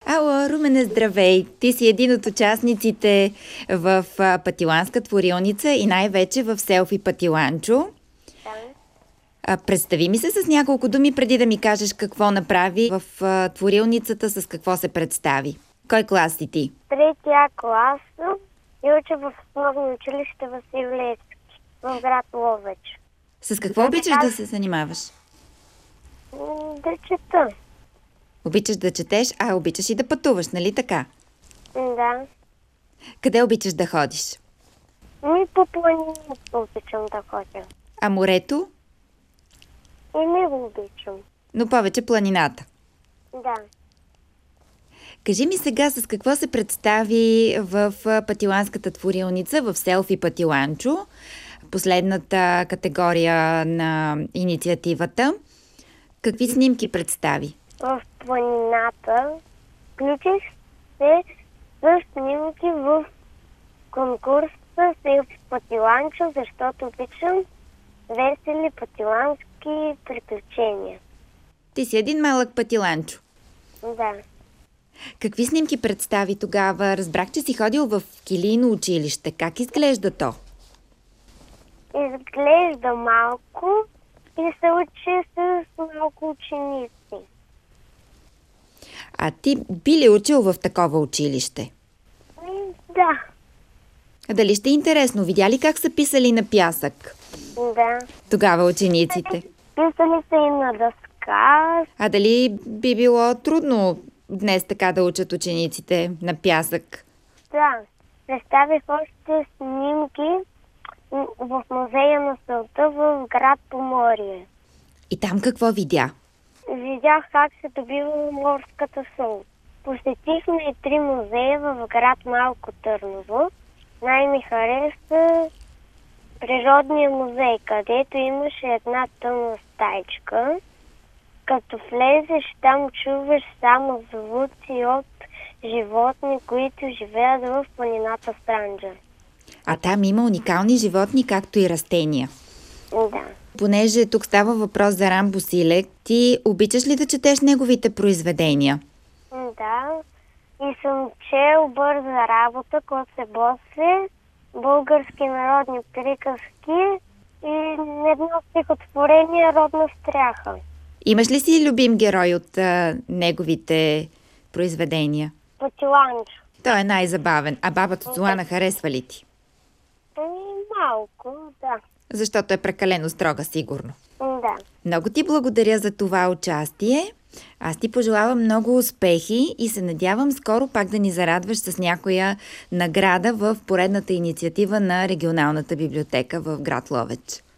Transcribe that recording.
Ало, Румене, здравей! Ти си един от участниците в Патиланска творилница и най-вече в селфи Патиланчо. Да. Представи ми се с няколко думи преди да ми кажеш какво направи в творилницата, с какво се представи. Кой клас си ти? Третия клас и уча в основно училище Васил Левски в град Ловеч. С какво обичаш да се занимаваш? Да чета. Обичаш да четеш, обичаш и да пътуваш, нали така? Да. Къде обичаш да ходиш? По планините обичам да ходя. А морето? И не го обичам. Но повече планината. Да. Кажи ми сега с какво се представи в Патиланската творилница, в селфи Патиланчо, последната категория на инициативата. Какви снимки представи? В планината включих се с снимки в конкурса селфи Патиланчо, защото обичам весели патилански приключения. Ти си един малък Патиланчо. Да. Какви снимки представи тогава? Разбрах, че си ходил в килийно училище. Как изглежда то? Изглежда малко и се учи с малко ученици. А ти би ли учил в такова училище? Да. А дали ще е интересно? Видя ли как са писали на пясък? Да. Тогава учениците. Писали се и на дъска. А дали би било трудно днес така да учат учениците на пясък? Да. Представих още снимки в музея на солта в град Поморие. И там какво видя? Видях как се добива морската сол. Посетихме и 3 музея в град Малко Търново. Най-ми хареса Природния музей, където имаше една тъмна стаичка. Като влезеш, там чуваш само звуци от животни, които живеят в планината Странджа. А там има уникални животни, както и растения. Да. Понеже тук става въпрос за Рамбо Силек, ти обичаш ли да четеш неговите произведения? Да. И съм чел Бърза работа, Коце Босе, български народни приказки и едно стихотворение Родна стряха. Имаш ли си любим герой от неговите произведения? Патиланчо. Той е най-забавен. А бабата Зоана харесва ли ти? Малко, да. Защото е прекалено строга, сигурно. Да. Много ти благодаря за това участие. Аз ти пожелавам много успехи и се надявам скоро пак да ни зарадваш с някоя награда в поредната инициатива на регионалната библиотека в град Ловеч.